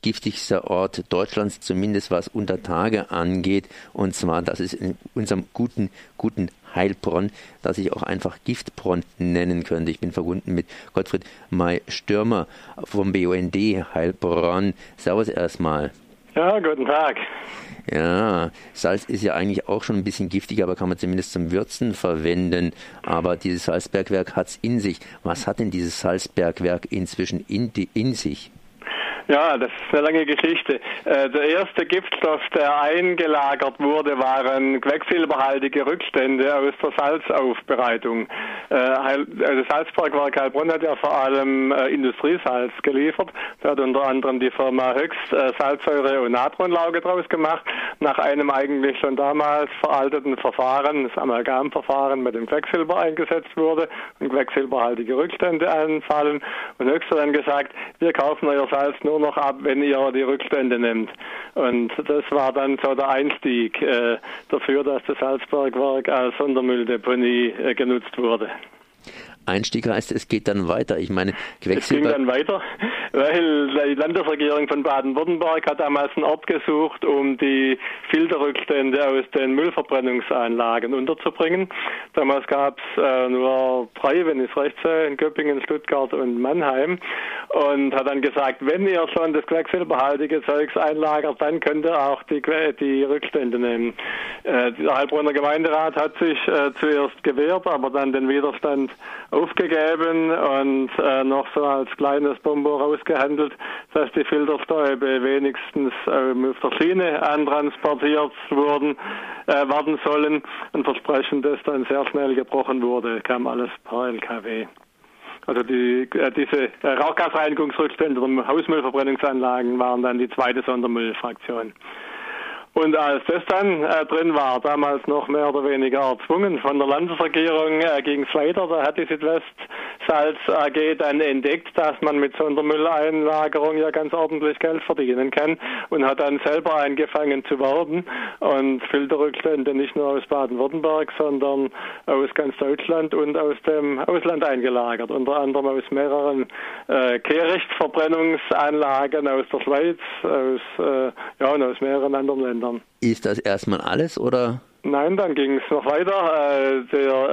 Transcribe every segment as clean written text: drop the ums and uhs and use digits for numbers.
giftigster Ort Deutschlands, zumindest was Untertage angeht. Und zwar, das ist in unserem guten Heilbronn, das ich auch einfach Giftbronn nennen könnte. Ich bin verbunden mit Gottfried May-Stürmer vom BUND Heilbronn. Servus erstmal. Ja, guten Tag. Ja, Salz ist ja eigentlich auch schon ein bisschen giftig, aber kann man zumindest zum Würzen verwenden. Aber dieses Salzbergwerk hat es in sich. Was hat denn dieses Salzbergwerk inzwischen in sich? Ja, das ist eine lange Geschichte. Der erste Giftstoff, der eingelagert wurde, waren quecksilberhaltige Rückstände aus der Salzaufbereitung. Das Salzbergwerk Heilbronn hat ja vor allem Industriesalz geliefert. Da hat unter anderem die Firma Höchst Salzsäure und Natronlauge draus gemacht, nach einem eigentlich schon damals veralteten Verfahren, das Amalgamverfahren, mit dem Quecksilber eingesetzt wurde und quecksilberhaltige Rückstände anfallen. Und Höchst hat dann gesagt, wir kaufen euer Salz nur noch ab, wenn ihr die Rückstände nehmt. Und das war dann so der Einstieg dafür, dass das Salzbergwerk als Sondermülldeponie genutzt wurde. Einstieg heißt, es geht dann weiter. Ich meine, Es ging dann weiter, weil die Landesregierung von Baden-Württemberg hat damals einen Ort gesucht, um die Filterrückstände aus den Müllverbrennungsanlagen unterzubringen. Damals gab es nur 3, wenn ich es recht sehe, in Göppingen, Stuttgart und Mannheim. Und hat dann gesagt, wenn ihr schon das quecksilberhaltige Zeugs einlagert, dann könnt ihr auch die Rückstände nehmen. Der Heilbronner Gemeinderat hat sich zuerst gewehrt, aber dann den Widerstand aufgegeben und noch so als kleines Bonbon rausgehandelt, dass die Filterstäube wenigstens auf der Schiene antransportiert werden sollen. Ein Versprechen, das dann sehr schnell gebrochen wurde, kam alles per LKW. Also diese Rauchgasreinigungsrückstände der Hausmüllverbrennungsanlagen waren dann die zweite Sondermüllfraktion. Und als das dann drin war, damals noch mehr oder weniger erzwungen von der Landesregierung, ging es weiter. Da hat die Südwestsalz AG dann entdeckt, dass man mit Sondermülleinlagerung ja ganz ordentlich Geld verdienen kann und hat dann selber angefangen zu werben und Filterrückstände nicht nur aus Baden-Württemberg, sondern aus ganz Deutschland und aus dem Ausland eingelagert. Unter anderem aus mehreren Kehrichtverbrennungsanlagen aus der Schweiz, und aus mehreren anderen Ländern. Ist das erstmal alles, oder? Nein, dann ging es noch weiter.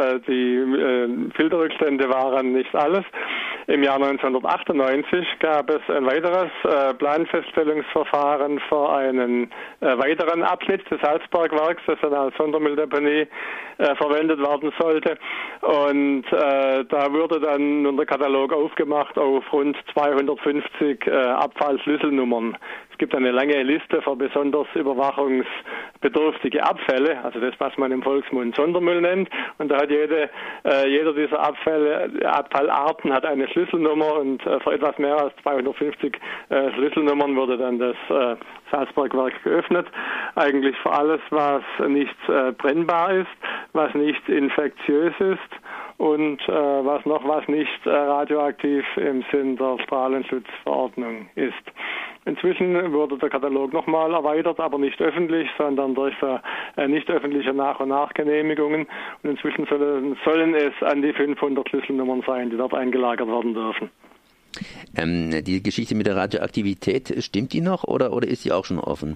Die Filterrückstände waren nicht alles. Im Jahr 1998 gab es ein weiteres Planfeststellungsverfahren für einen weiteren Abschnitt des Salzbergwerks, das dann als Sondermülldeponie verwendet werden sollte. Und da wurde dann nun der Katalog aufgemacht auf rund 250 Abfallschlüsselnummern. Es gibt eine lange Liste für besonders überwachungsbedürftige Abfälle, also das, was man im Volksmund Sondermüll nennt. Und da hat jeder dieser Abfallarten hat eine Schlüsselnummer und für etwas mehr als 250 Schlüsselnummern wurde dann das Salzbergwerk geöffnet. Eigentlich für alles, was nicht brennbar ist, was nicht infektiös ist und was nicht radioaktiv im Sinn der Strahlenschutzverordnung ist. Inzwischen wurde der Katalog nochmal erweitert, aber nicht öffentlich, sondern durch nicht öffentliche Nach- und Nachgenehmigungen. Und inzwischen sollen es an die 500 Schlüsselnummern sein, die dort eingelagert werden dürfen. Die Geschichte mit der Radioaktivität, stimmt die noch oder ist die auch schon offen?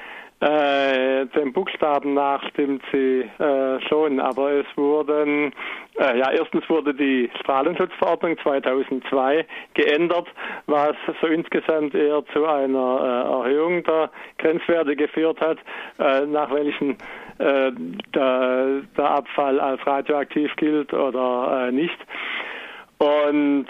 Dem Buchstaben nach stimmt sie schon, aber es wurden, erstens wurde die Strahlenschutzverordnung 2002 geändert, was so insgesamt eher zu einer Erhöhung der Grenzwerte geführt hat, nach welchen der Abfall als radioaktiv gilt oder nicht. Und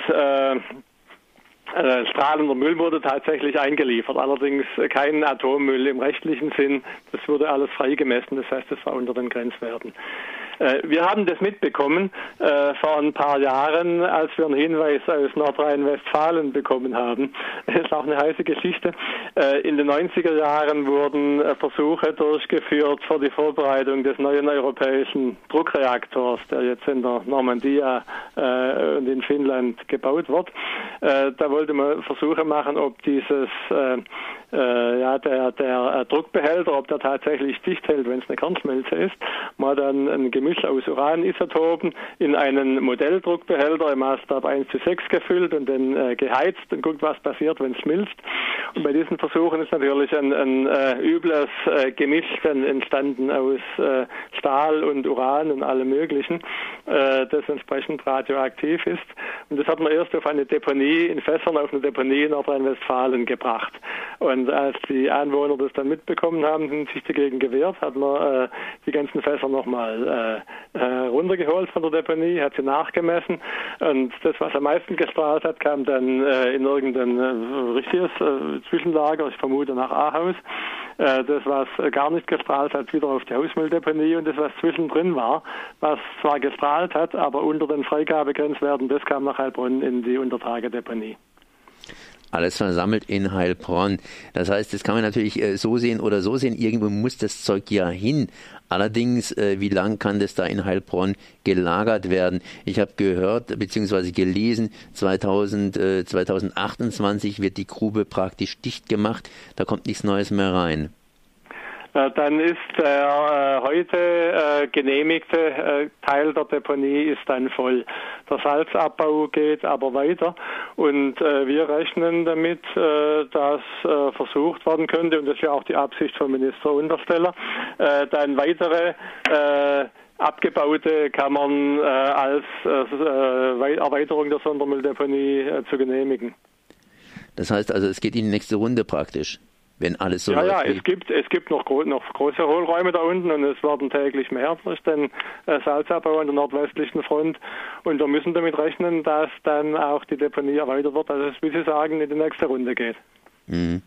strahlender Müll wurde tatsächlich eingeliefert, allerdings kein Atommüll im rechtlichen Sinn. Das wurde alles freigemessen, das heißt, das war unter den Grenzwerten. Wir haben das mitbekommen vor ein paar Jahren, als wir einen Hinweis aus Nordrhein-Westfalen bekommen haben. Das ist auch eine heiße Geschichte. In den 90er Jahren wurden Versuche durchgeführt für die Vorbereitung des neuen europäischen Druckreaktors, der jetzt in der Normandie und in Finnland gebaut wird. Da wollte man Versuche machen, ob diese der Druckbehälter, ob der tatsächlich dicht hält, wenn es eine Kernschmelze ist. Man hat dann ein Gemisch aus Uranisotopen in einen Modelldruckbehälter im Maßstab 1:6 gefüllt und dann geheizt und guckt, was passiert, wenn es schmilzt. Und bei diesen Versuchen ist natürlich ein übles Gemisch dann entstanden aus Stahl und Uran und allem Möglichen, das entsprechend radioaktiv ist. Und das hat man erst auf eine Deponie in Fässern, auf eine Deponie in Nordrhein-Westfalen gebracht. Und als die Anwohner das dann mitbekommen haben, sind sich dagegen gewehrt, hat man die ganzen Fässer nochmal runtergeholt von der Deponie, hat sie nachgemessen. Und das, was am meisten gestrahlt hat, kam dann in irgendein richtiges Zwischenlager, ich vermute nach Ahaus. Das, was gar nicht gestrahlt hat, wieder auf die Hausmülldeponie, und das, was zwischendrin war, was zwar gestrahlt hat, aber unter den Freigabegrenzwerten, das kam nach Heilbronn in die Untertagedeponie. Alles versammelt in Heilbronn. Das heißt, das kann man natürlich so sehen oder so sehen. Irgendwo muss das Zeug ja hin. Allerdings, wie lang kann das da in Heilbronn gelagert werden? Ich habe gehört bzw. gelesen, 2028 wird die Grube praktisch dicht gemacht. Da kommt nichts Neues mehr rein. Dann ist der heute genehmigte Teil der Deponie ist dann voll. Der Salzabbau geht aber weiter, und wir rechnen damit, dass versucht werden könnte, und das ist ja auch die Absicht von Minister Untersteller, dann weitere abgebaute Kammern als Erweiterung der Sondermülldeponie zu genehmigen. Das heißt also, es geht in die nächste Runde praktisch, wenn alles so läuft. Ja, es gibt noch große Hohlräume da unten, und es werden täglich mehr durch den Salzabbau an der nordwestlichen Front, und wir müssen damit rechnen, dass dann auch die Deponie erweitert wird, dass es, wie Sie sagen, in die nächste Runde geht. Mhm.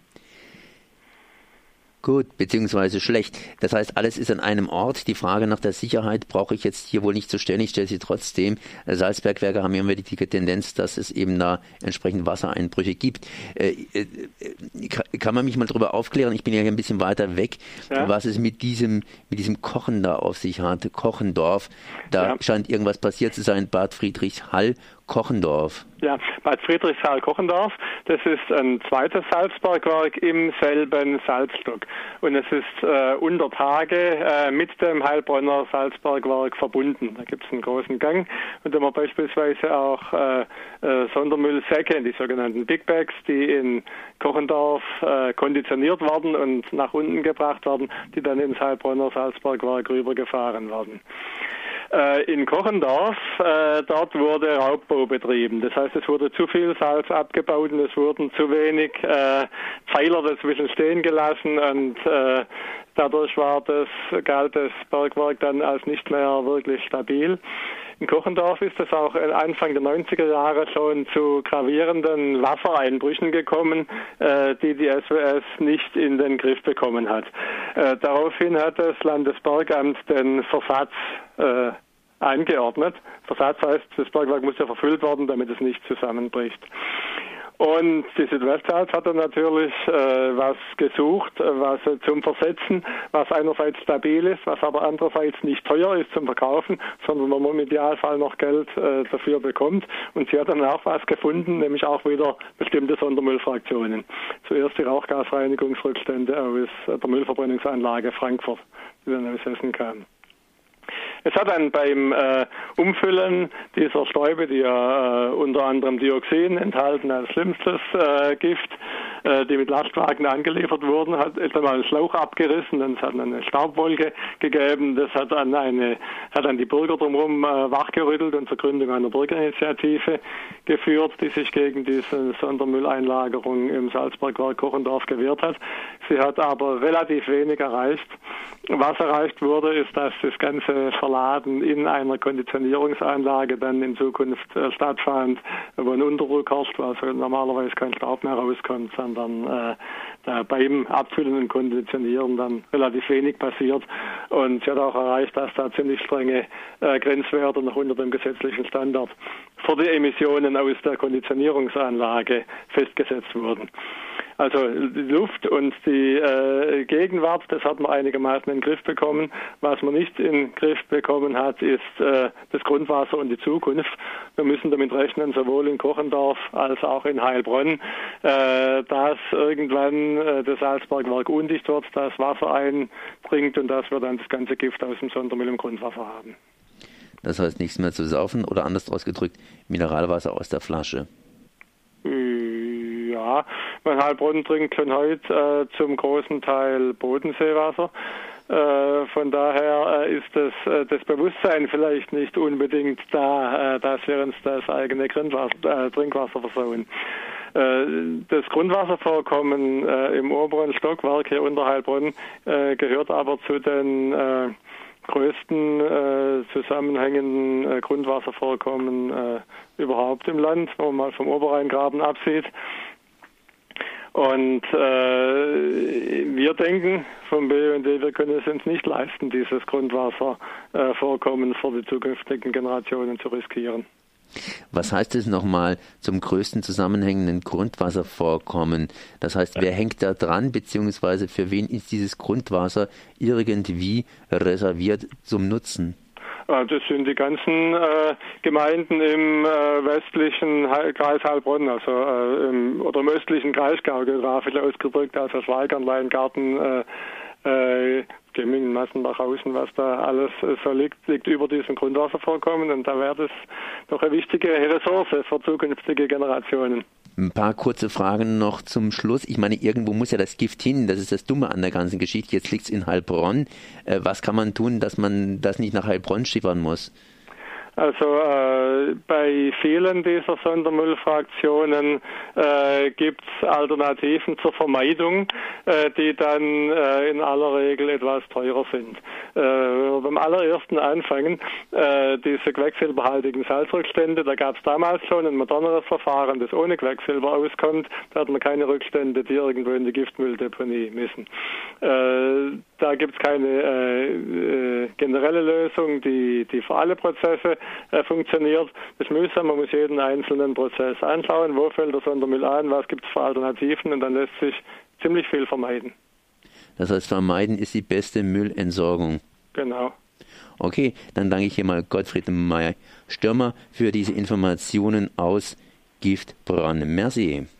Gut, beziehungsweise schlecht. Das heißt, alles ist an einem Ort. Die Frage nach der Sicherheit brauche ich jetzt hier wohl nicht zu stellen. Ich stelle sie trotzdem. Salzbergwerke haben immer die Tendenz, dass es eben da entsprechend Wassereinbrüche gibt. Kann man mich mal darüber aufklären? Ich bin ja hier ein bisschen weiter weg, was es mit diesem Kochen da auf sich hat. Kochendorf, da scheint irgendwas passiert zu sein. Bad Friedrichshall, Kochendorf. Ja, Bad Friedrichshall-Kochendorf, das ist ein zweites Salzbergwerk im selben Salzstock. Und es ist unter Tage mit dem Heilbronner Salzbergwerk verbunden. Da gibt es einen großen Gang, und da haben wir beispielsweise auch Sondermüllsäcke, die sogenannten Big Bags, die in Kochendorf konditioniert werden und nach unten gebracht werden, die dann ins Heilbronner Salzbergwerk rübergefahren werden. In Kochendorf, dort wurde Raubbau betrieben. Das heißt, es wurde zu viel Salz abgebaut und es wurden zu wenig Pfeiler dazwischen stehen gelassen, und dadurch galt das Bergwerk dann als nicht mehr wirklich stabil. In Kochendorf ist es auch Anfang der 90er Jahre schon zu gravierenden Wassereinbrüchen gekommen, die SWS nicht in den Griff bekommen hat. Daraufhin hat das Landesbergamt den Versatz eingeordnet. Versatz heißt, das Bergwerk muss ja verfüllt werden, damit es nicht zusammenbricht. Und die Südwestsalz hat dann natürlich was gesucht, was zum Versetzen, was einerseits stabil ist, was aber andererseits nicht teuer ist zum Verkaufen, sondern wo man im Idealfall noch Geld dafür bekommt. Und sie hat dann auch was gefunden, nämlich auch wieder bestimmte Sondermüllfraktionen. Zuerst die Rauchgasreinigungsrückstände aus der Müllverbrennungsanlage Frankfurt, die dann aus Hessen kamen. Es hat dann beim Umfüllen dieser Stäube, die ja unter anderem Dioxin enthalten als schlimmstes Gift, die mit Lastwagen angeliefert wurden, ist dann mal ein Schlauch abgerissen, und es hat eine Staubwolke gegeben. Das hat dann die Bürger drumherum wachgerüttelt und zur Gründung einer Bürgerinitiative geführt, die sich gegen diese Sondermülleinlagerung im Salzbergwerk Kochendorf gewehrt hat. Sie hat aber relativ wenig erreicht. Was erreicht wurde, ist, dass das ganze Verladen in einer Konditionierungsanlage dann in Zukunft stattfand, wo ein Unterdruck herrscht, wo also normalerweise kein Staub mehr rauskommt, sondern beim Abfüllen und Konditionieren dann relativ wenig passiert. Und sie hat auch erreicht, dass da ziemlich strenge Grenzwerte noch unter dem gesetzlichen Standard für die Emissionen aus der Konditionierungsanlage festgesetzt wurden. Also die Luft und die Gegenwart, das hat man einigermaßen in den Griff bekommen. Was man nicht in den Griff bekommen hat, ist das Grundwasser und die Zukunft. Wir müssen damit rechnen, sowohl in Kochendorf als auch in Heilbronn, dass irgendwann das Salzbergwerk undicht wird, das Wasser einbringt und dass wir dann das ganze Gift aus dem Sondermüll im Grundwasser haben. Das heißt, nichts mehr zu saufen oder anders ausgedrückt, Mineralwasser aus der Flasche. Ja, mein Heilbronn trinkt schon heute zum großen Teil Bodenseewasser. Von daher ist das Bewusstsein vielleicht nicht unbedingt da, dass wir uns das eigene Trinkwasser versauen. Das Grundwasservorkommen im oberen Stockwerk hier unter Heilbronn gehört aber zu den größten zusammenhängenden Grundwasservorkommen überhaupt im Land, wenn man mal vom Oberrheingraben absieht. Und wir denken vom BUND, wir können es uns nicht leisten, dieses Grundwasservorkommen für die zukünftigen Generationen zu riskieren. Was heißt es nochmal zum größten zusammenhängenden Grundwasservorkommen? Das heißt, wer hängt da dran, beziehungsweise für wen ist dieses Grundwasser irgendwie reserviert zum Nutzen? Das sind die ganzen Gemeinden im westlichen Kreis Heilbronn, also oder im östlichen Kreisgau geografisch ausgedrückt, also Schweigern, Leingarten, Gemmingen, Massenbachhausen, was da alles so liegt über diesem Grundwasservorkommen, und da wäre das doch eine wichtige Ressource für zukünftige Generationen. Ein paar kurze Fragen noch zum Schluss. Ich meine, irgendwo muss ja das Gift hin. Das ist das Dumme an der ganzen Geschichte. Jetzt liegt es in Heilbronn. Was kann man tun, dass man das nicht nach Heilbronn schippern muss? Also bei vielen dieser Sondermüllfraktionen gibt es Alternativen zur Vermeidung, die dann in aller Regel etwas teurer sind. Beim allerersten anfangen, diese quecksilberhaltigen Salzrückstände, da gab es damals schon ein moderneres Verfahren, das ohne Quecksilber auskommt. Da hat man keine Rückstände, die irgendwo in die Giftmülldeponie müssen. Da gibt es keine generelle Lösung, die für alle Prozesse funktioniert. Das ist mühsam, man muss jeden einzelnen Prozess anschauen, wo fällt der Sondermüll an, was gibt es für Alternativen, und dann lässt sich ziemlich viel vermeiden. Das heißt, vermeiden ist die beste Müllentsorgung. Genau. Okay, dann danke ich hier mal Gottfried Meyer-Stürmer für diese Informationen aus Giftbronn. Merci.